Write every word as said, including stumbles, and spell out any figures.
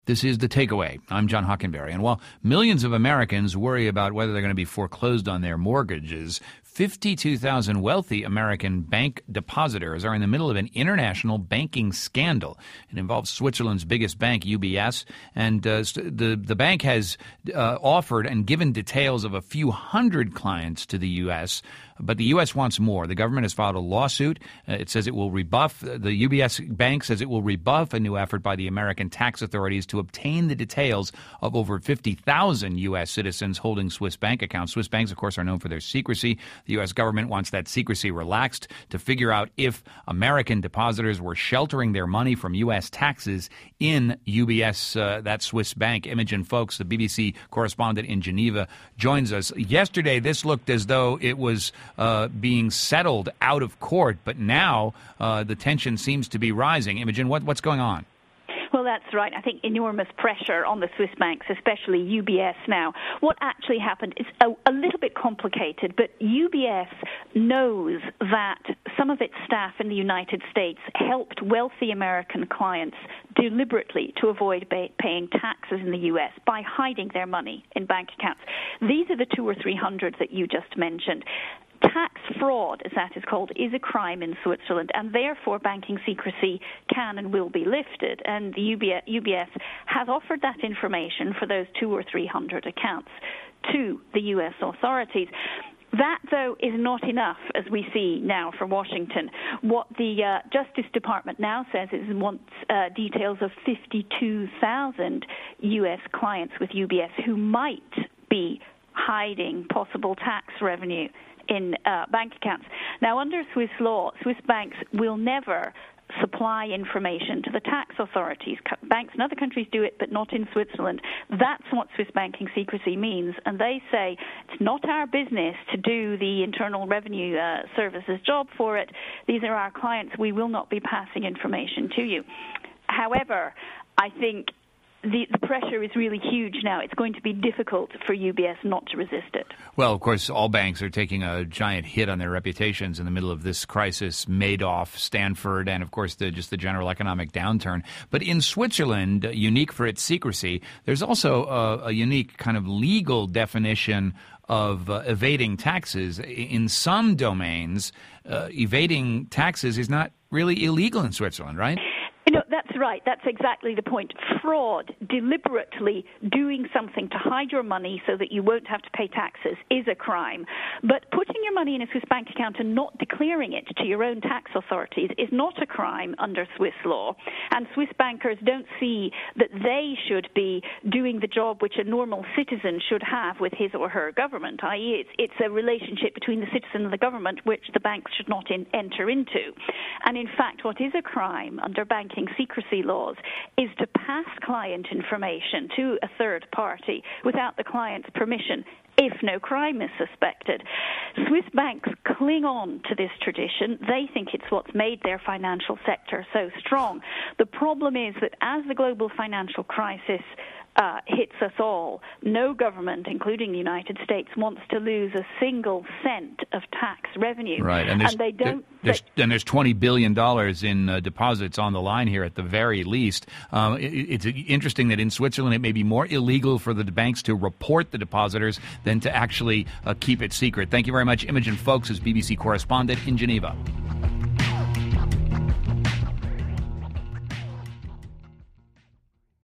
This is The Takeaway. I'm John Hockenberry. And while millions of Americans worry about whether they're going to be foreclosed on their mortgages, fifty-two thousand wealthy American bank depositors are in the middle of an international banking scandal. It involves Switzerland's biggest bank, U B S, and uh, the, the bank has uh, offered and given details of a few hundred clients to the U S, but the U S wants more. The government has filed a lawsuit. Uh, it says it will rebuff, the U B S bank says it will rebuff a new effort by the American tax authorities to obtain the details of over fifty thousand U S citizens holding Swiss bank accounts. Swiss banks, of course, are known for their secrecy. The U S government wants that secrecy relaxed to figure out if American depositors were sheltering their money from U S taxes in U B S, uh, that Swiss bank. Imogen Foulkes, the B B C correspondent in Geneva, joins us. Yesterday, this looked as though it was uh, being settled out of court, but now uh, the tension seems to be rising. Imogen, what, what's going on? Well, that's right. I think enormous pressure on the Swiss banks, especially U B S now. What actually happened is a, a little bit complicated, but U B S knows that some of its staff in the United States helped wealthy American clients deliberately to avoid ba- paying taxes in the U S by hiding their money in bank accounts. These are the two or three hundred that you just mentioned. Tax fraud, as that is called, is a crime in Switzerland, and therefore banking secrecy can and will be lifted. And the U B S, U B S has offered that information for those two or three hundred accounts to the U S authorities. That, though, is not enough, as we see now from Washington. What the uh, Justice Department now says is it wants uh, details of fifty-two thousand U S clients with U B S who might be hiding possible tax revenue in uh, bank accounts. Now, under Swiss law, Swiss banks will never supply information to the tax authorities. Banks in other countries do it, but not in Switzerland. That's what Swiss banking secrecy means. And they say it's not our business to do the Internal Revenue uh, Service's job for it. These are our clients. We will not be passing information to you. However, I think The, the pressure is really huge now. It's going to be difficult for U B S not to resist it. Well, of course, all banks are taking a giant hit on their reputations in the middle of this crisis. Madoff, Stanford, and, of course, the, just the general economic downturn. But in Switzerland, unique for its secrecy, there's also a, a unique kind of legal definition of uh, evading taxes. In some domains, uh, evading taxes is not really illegal in Switzerland, right? You know, that's right. That's exactly the point. Fraud, deliberately doing something to hide your money so that you won't have to pay taxes, is a crime. But putting your money in a Swiss bank account and not declaring it to your own tax authorities is not a crime under Swiss law. And Swiss bankers don't see that they should be doing the job which a normal citizen should have with his or her government, that is it's, it's a relationship between the citizen and the government which the banks should not in, enter into. And in fact, what is a crime under banking secrecy laws is to pass client information to a third party without the client's permission if no crime is suspected. Swiss banks cling on to this tradition. They think it's what's made their financial sector so strong. The problem is that as the global financial crisis Uh, hits us all, no government, including the United States, wants to lose a single cent of tax revenue. Right, and, and they don't. There, there's, and there's twenty billion dollars in uh, deposits on the line here at the very least. Um, it, it's interesting that in Switzerland it may be more illegal for the banks to report the depositors than to actually uh, keep it secret. Thank you very much. Imogen Foulkes is B B C correspondent in Geneva.